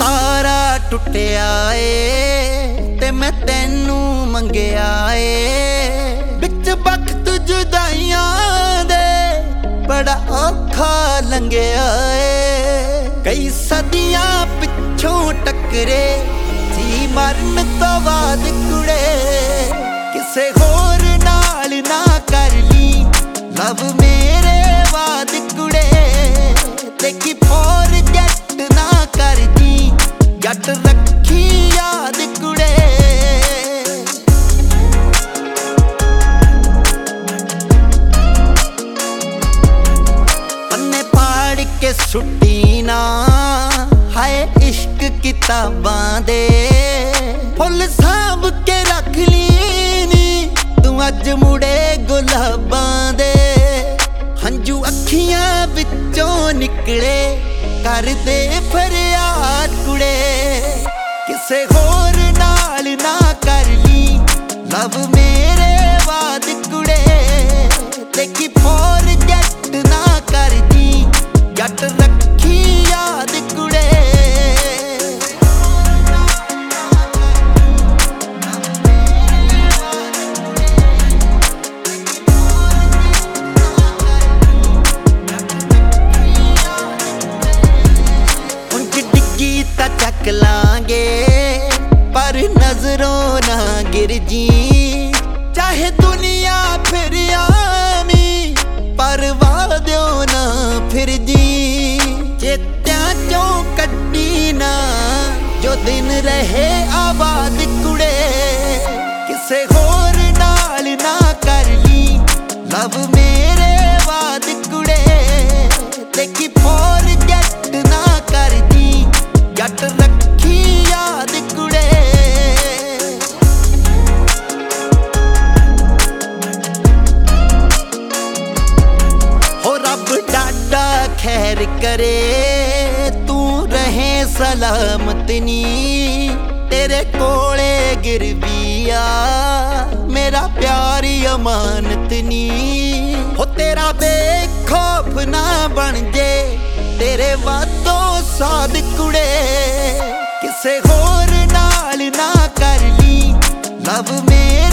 तारा टुटिया ए ते मैं तेनू मंगिया ए। बिच वक्त जुदाइयां दे बड़ा औखा लंघिया ए। कई सदियां पिछों टकरे सी मरन तो बाद कुड़े। किसे होर नाल ना कर ली लव मेरे बाद कुड़े। देखी फॉरगेट ना कर दी जट रखी याद कुड़े। पन्ने पाड़ के सुट्टी ना हाय इश्क किताबां दे। फुल सांभ के रख ली नी तू अज मुड़े गुलाबां दे। हंजू अखियां विचों निकले कर दे फरियाद कुड़े। किसे होर नाल ना कर ली लव मेरे बाद कुड़े। देखी फॉरगेट ना कर दी जट रखी याद कुड़े। चक लांगे पर नजरों ना गिर जी। चाहे दुनिया फिर आमी परवाह दो ना फिर जी। चेत्यां चों कड्डी ना जो दिन रहे आबाद कुड़े। किसे होर नाल ना कर ली लव मेरे बाद कुड़े। देखी फॉरगेट ना कर दी जट रखी याद कुड़े। हो रब डाडा खैर करे तू रहे सलामत नी। तेरे कोले गिर बिया मेरा प्यार अमानत नी। हो तेरा बेखौफ ना बन जे तेरे वादों साद कुड़े। किसे होर नाल ना कर ली लव मेरे